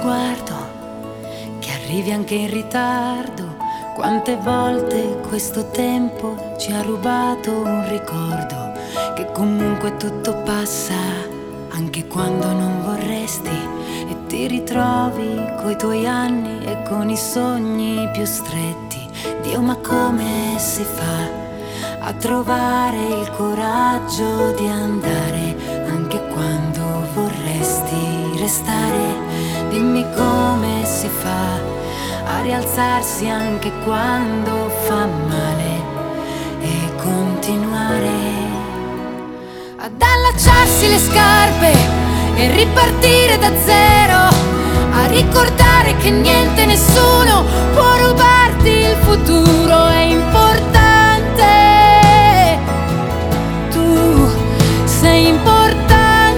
sguardo, che arrivi anche in ritardo. Quante volte questo tempo ci ha rubato un ricordo, che comunque tutto passa, anche quando non vorresti, e ti ritrovi coi tuoi anni e con i sogni più stretti. Dio, ma come si fa a trovare il coraggio di andare anche quando vorresti restare? Dimmi come si fa a rialzarsi anche quando fa male e continuare ad allacciarsi le scarpe e ripartire da zero, a ricordare che niente, nessuno può rubarti il futuro. È importante, tu sei importante.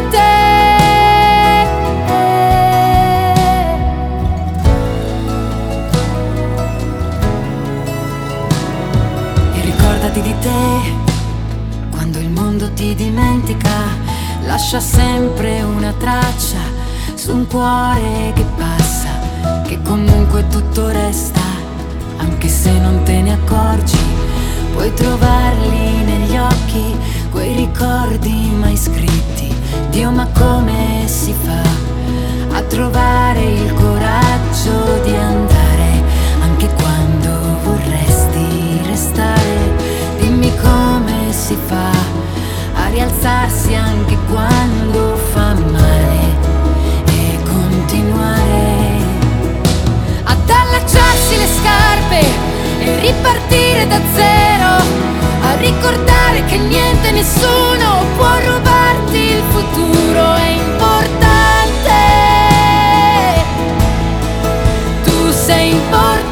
E ricordati di te quando il mondo ti dimentica. Lascia sempre una traccia su un cuore che passa, che comunque tutto resta, anche se non te ne accorgi. Puoi trovarli negli occhi, quei ricordi mai scritti. Dio, ma come si fa a trovare il coraggio di andare anche quando vorresti restare? Dimmi come si fa a rialzarsi anche quando fa male e continuare ad allacciarsi le scarpe e ripartire da zero, a ricordare che niente, nessuno può rubarti il futuro. È importante, tu sei importante.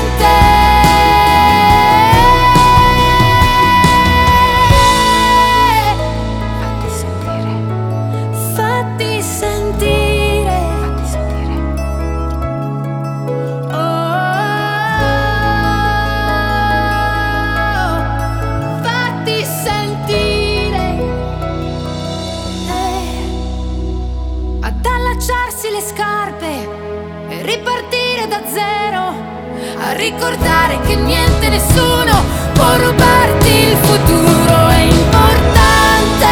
Le scarpe e ripartire da zero, a ricordare che niente, nessuno può rubarti il futuro. È importante,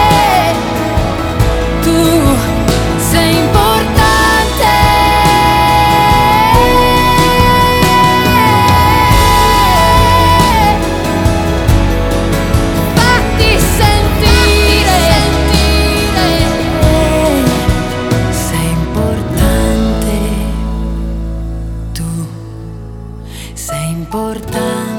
tu sei importante. Fatti sentire. Sei importante.